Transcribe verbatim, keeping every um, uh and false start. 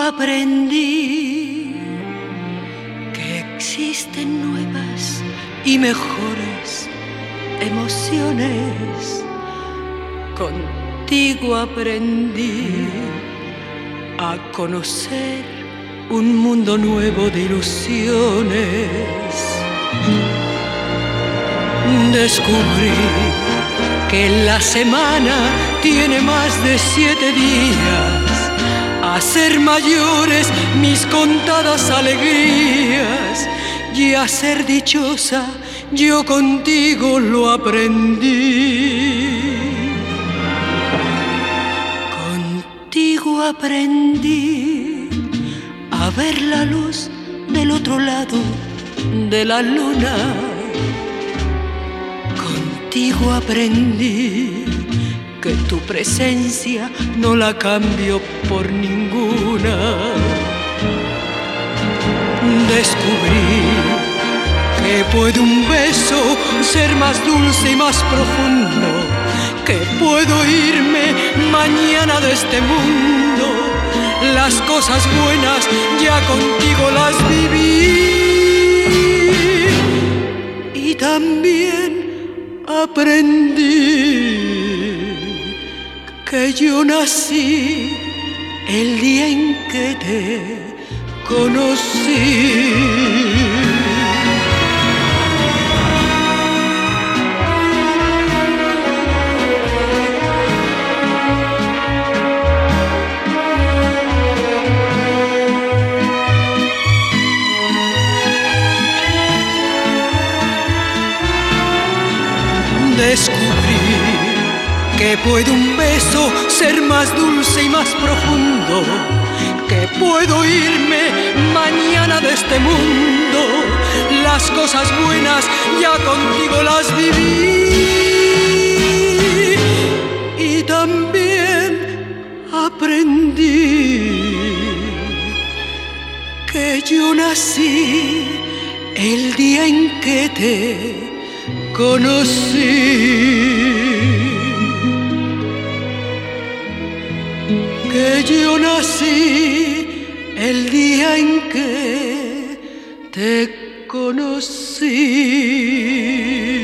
aprendí que existen nuevas y mejores emociones. Contigo aprendí a conocer un mundo nuevo de ilusiones. Descubrí que la semana tiene más de siete días, a ser mayores mis contadas alegrías, y a ser dichosa yo contigo lo aprendí. Contigo aprendí a ver la luz del otro lado de la luna. Contigo aprendí que tu presencia no la cambio por ninguna. Descubrí que puede un beso ser más dulce y más profundo, que puedo irme mañana de este mundo. Las cosas buenas ya contigo las viví. Y también aprendí que yo nací el día en que te conocí. Descubrí que puede un beso ser más dulce y más profundo, que puedo irme mañana de este mundo. Las cosas buenas ya contigo las viví. Y también aprendí que yo nací el día en que te conocí, que yo nací el día en que te conocí.